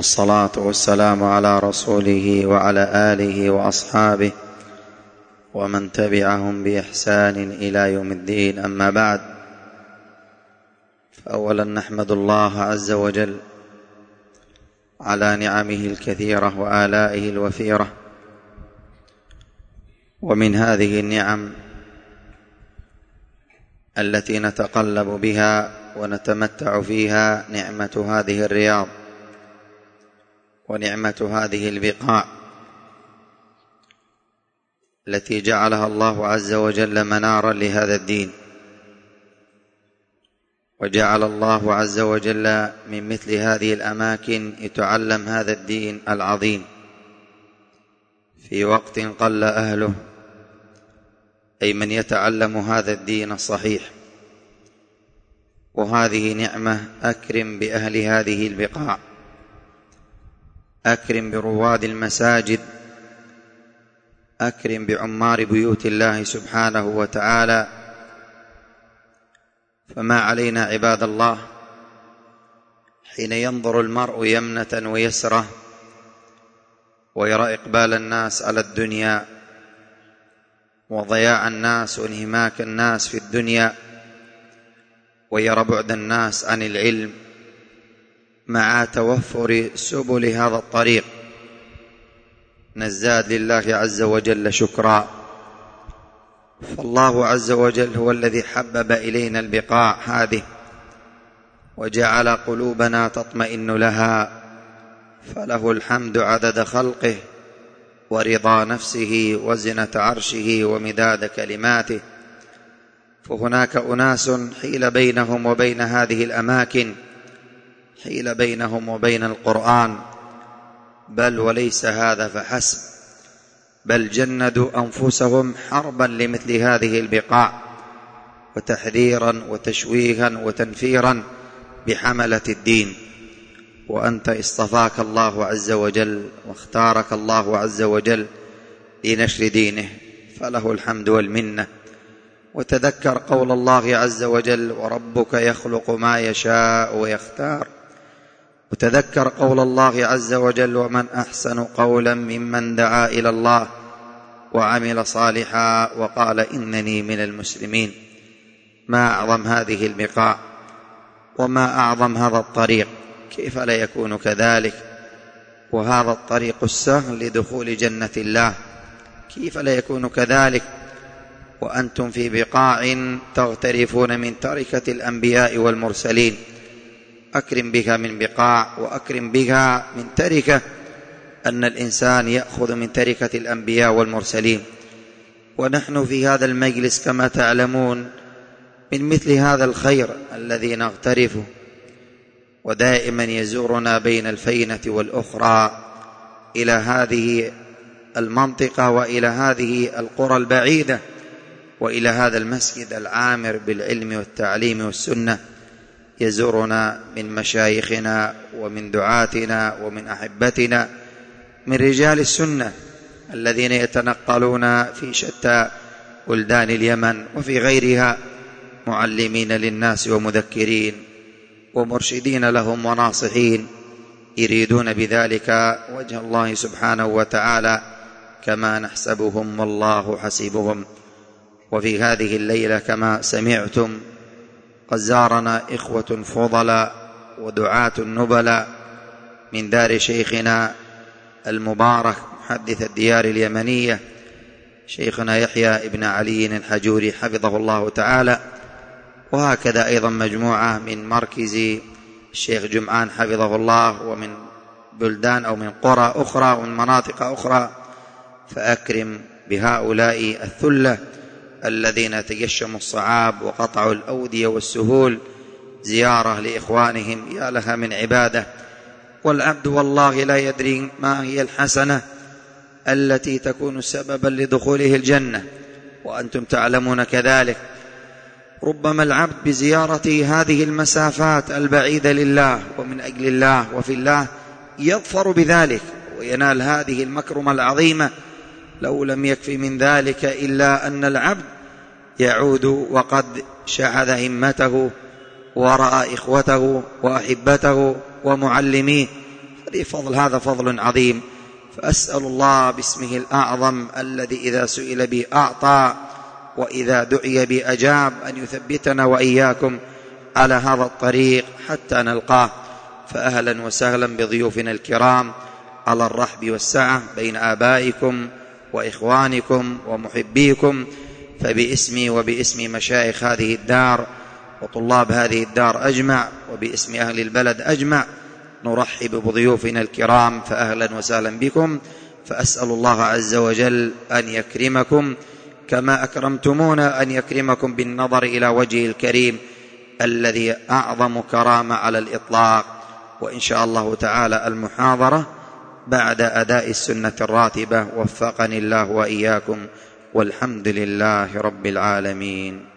والصلاة والسلام على رسوله وعلى آله وأصحابه ومن تبعهم بإحسان إلى يوم الدين. أما بعد، فأولا نحمد الله عز وجل على نعمه الكثيرة وآلائه الوفيرة، ومن هذه النعم التي نتقلب بها ونتمتع فيها نعمة هذه الرياض ونعمة هذه البقاع التي جعلها الله عز وجل منارا لهذا الدين، وجعل الله عز وجل من مثل هذه الأماكن يتعلم هذا الدين العظيم في وقت قل أهله، أي من يتعلم هذا الدين الصحيح. وهذه نعمة، أكرم بأهل هذه البقاع، أكرم برواد المساجد، أكرم بعمار بيوت الله سبحانه وتعالى. فما علينا عباد الله حين ينظر المرء يمنة ويسرة ويرى إقبال الناس على الدنيا وضياع الناس وانهماك الناس في الدنيا، ويرى بعد الناس عن العلم مع توفر سبل هذا الطريق، نزداد لله عز وجل شكرا. فالله عز وجل هو الذي حبب إلينا البقاع هذه وجعل قلوبنا تطمئن لها، فله الحمد عدد خلقه ورضا نفسه وزنة عرشه ومداد كلماته. فهناك أناس حيل بينهم وبين هذه الأماكن، حيل بينهم وبين القرآن، بل وليس هذا فحسب، بل جندوا أنفسهم حربا لمثل هذه البقاع وتحذيرا وتشويها وتنفيرا بحملة الدين. وأنت اصطفاك الله عز وجل واختارك الله عز وجل لنشر دينه، فله الحمد والمنة. وتذكر قول الله عز وجل: وربك يخلق ما يشاء ويختار. وتذكر قول الله عز وجل: ومن أحسن قولا ممن دعا إلى الله وعمل صالحا وقال إنني من المسلمين. ما أعظم هذه البقاع وما أعظم هذا الطريق، كيف لا يكون كذلك؟ وهذا الطريق السهل لدخول جنة الله، كيف لا يكون كذلك وأنتم في بقاع تغترفون من تركة الأنبياء والمرسلين؟ أكرم بها من بقاع، وأكرم بها من تركة، أن الإنسان يأخذ من تركة الأنبياء والمرسلين. ونحن في هذا المجلس كما تعلمون من مثل هذا الخير الذي نغترفه، ودائما يزورنا بين الفينة والأخرى إلى هذه المنطقة وإلى هذه القرى البعيدة وإلى هذا المسجد العامر بالعلم والتعليم والسنة. يزورنا من مشايخنا ومن دعاتنا ومن أحبتنا من رجال السنة الذين يتنقلون في شتى بلدان اليمن وفي غيرها، معلمين للناس ومذكرين ومرشدين لهم وناصحين، يريدون بذلك وجه الله سبحانه وتعالى كما نحسبهم والله حسيبهم. وفي هذه الليلة كما سمعتم قد زارنا إخوة فضلاء ودعاة نبلاء من دار شيخنا المبارك محدث الديار اليمنية، شيخنا يحيى ابن علي الحجوري حفظه الله تعالى، وهكذا أيضا مجموعة من مركز الشيخ جمعان حفظه الله، ومن بلدان أو من قرى أخرى ومن مناطق أخرى. فأكرم بهؤلاء الثلة الذين تجشموا الصعاب وقطعوا الأودية والسهول زيارة لإخوانهم، يا لها من عبادة. والعبد والله لا يدري ما هي الحسنة التي تكون سببا لدخوله الجنة، وأنتم تعلمون كذلك. ربما العبد بزيارة هذه المسافات البعيدة لله ومن أجل الله وفي الله يظفر بذلك وينال هذه المكرمة العظيمة، لو لم يكفي من ذلك إلا أن العبد يعود وقد شحذ همته ورأى إخوته وأحبته ومعلميه، هذا فضل عظيم. فأسأل الله باسمه الأعظم الذي إذا سئل به أعطى وإذا دعي به أجاب أن يثبتنا وإياكم على هذا الطريق حتى نلقاه. فأهلا وسهلا بضيوفنا الكرام على الرحب والسعة بين آبائكم وإخوانكم ومحبيكم. فباسمي وباسم مشايخ هذه الدار وطلاب هذه الدار أجمع وباسم أهل البلد أجمع نرحب بضيوفنا الكرام، فأهلا وسهلا بكم. فأسأل الله عز وجل أن يكرمكم كما أكرمتمونا، أن يكرمكم بالنظر إلى وجهه الكريم الذي أعظم كرامة على الإطلاق. وإن شاء الله تعالى المحاضرة بعد أداء السنة الراتبة، وفقني الله وإياكم، والحمد لله رب العالمين.